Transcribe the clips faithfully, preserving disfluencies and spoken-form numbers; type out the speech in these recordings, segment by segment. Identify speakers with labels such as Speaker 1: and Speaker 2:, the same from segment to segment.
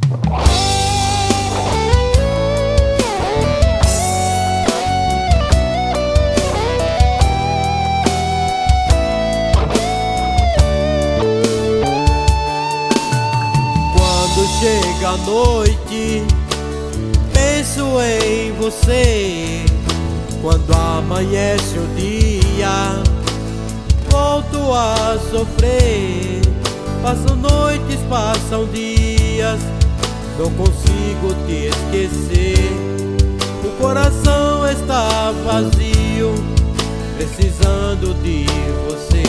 Speaker 1: Chega a noite, penso em você. Quando amanhece o dia, volto a sofrer. Passam noites, passam dias, não consigo te esquecer. O coração está vazio, precisando de você.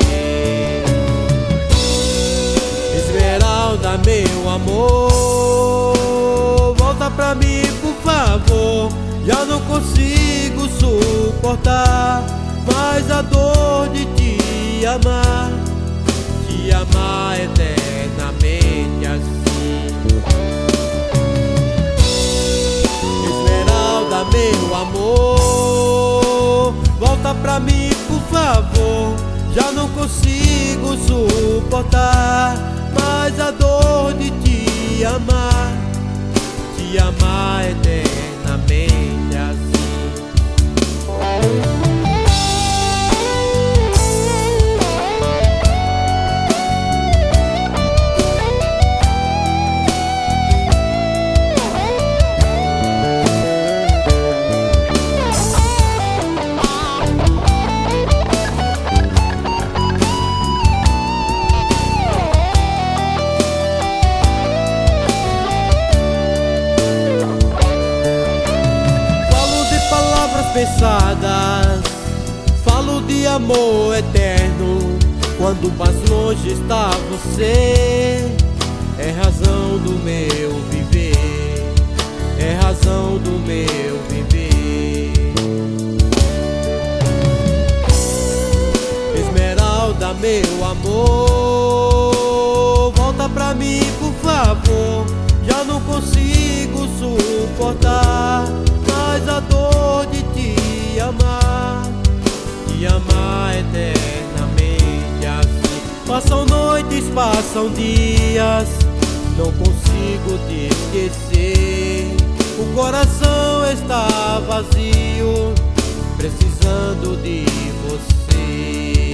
Speaker 1: Esmeralda, meu amor, volta pra mim, por favor. Já não consigo suportar mais a dor de te amar, te amar eternamente assim. Esmeralda, meu amor, volta pra mim, por favor. Já não consigo suportar mais a dor de te amar, te amar eternamente assim. Pesadas, falo de amor eterno. Quando mais longe está você, é razão do meu viver, é razão do meu viver. Esmeralda, meu amor, volta pra mim, por favor. Já não consigo suportar mais a dor de te amar, te amar eternamente assim. Passam noites, passam dias, não consigo te esquecer. O coração está vazio, precisando de você.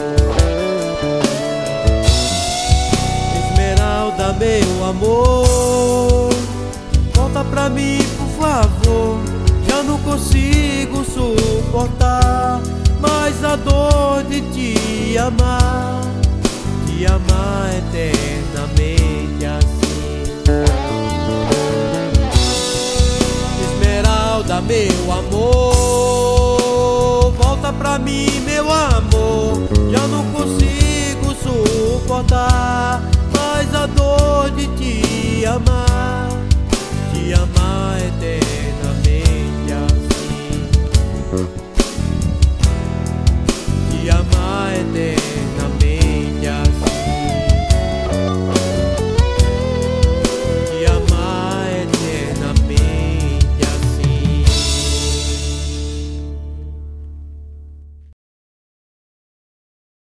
Speaker 1: Esmeralda, meu amor, volta pra mim, por favor. Já não consigo suportar mais a dor de te amar, te amar eternamente assim. Esmeralda, meu amor, volta pra mim, meu amor.